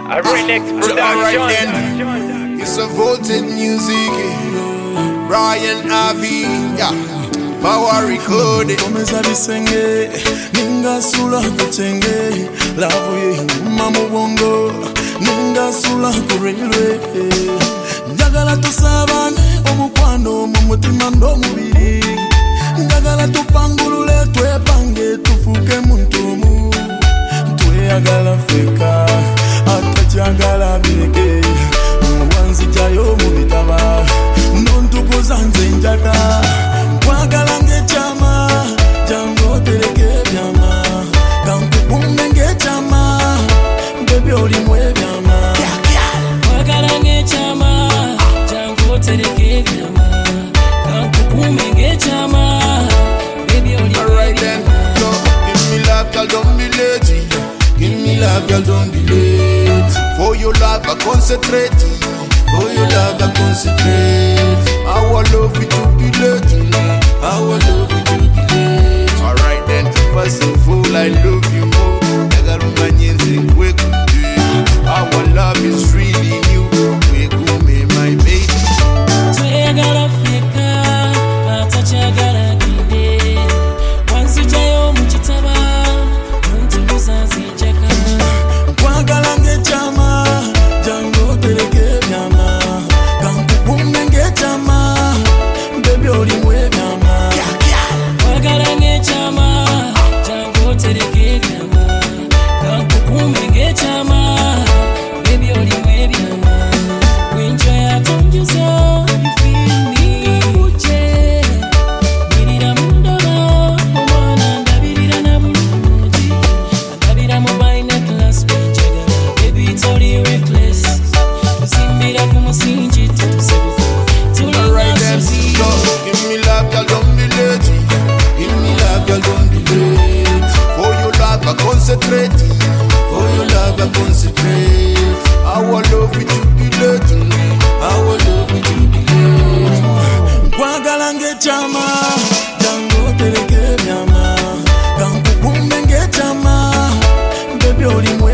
A Remix production. It's a voted music. Brian Avi, yeah. Power recording. Komeza bisenge, ninga sula kuchenge. Love ye mama bongo, ninga sula kurilwe. Njagala tusabane, omukwano mumutima ndo mubiri. Njagala tupangulule, twepange tufuke muntumu. Tweyagala feka, atachagala beke. Mwanzi jayo mubitaba, nontukuza nze njaka. Kwagala ngechama, jango tereke byama. Kankukumbe ngechama, baby oli mwe byama. Kwagala ngechama, jango tereke byama. Kankukumbe ngechama, baby oli mwe byama. Give me love, girl, don't be late. Give me love, girl, don't be late. For your love, I concentrate. For your love, I concentrate. Our love, we jubilate. Our love, we jubilate. Alright then, first of all, I love you more. Our love is really new. Wekume, my baby. Tweyagala feka, atachagala dide. Wansi jayo mchitaba, muntukuza nzijaka. Kwagala ngechama, jango tereke byama. Kankukumbe ngechama, baby oli mwe byama. Kwagala ngechama, jango tereke byama. Kankukumbe ngechama, baby oli mwe byama. Winjo ya tonjuzo, you feel me uche. Birira mundoba, omwana ndabirira na bulungi. Ndabira mu my necklace, njagala, baby it's only reckless. Tusimbira ku musingi, tutusebuka. Alright then, so give me love, girl, don't be late. Give me love, girl, don't be late. For your love, I concentrate. For your love, I concentrate. Our love, we jubilate. Our love, we jubilate. Kwagala ngechama, jango tereke byama. Kankukumbe ngechama, baby oli mwe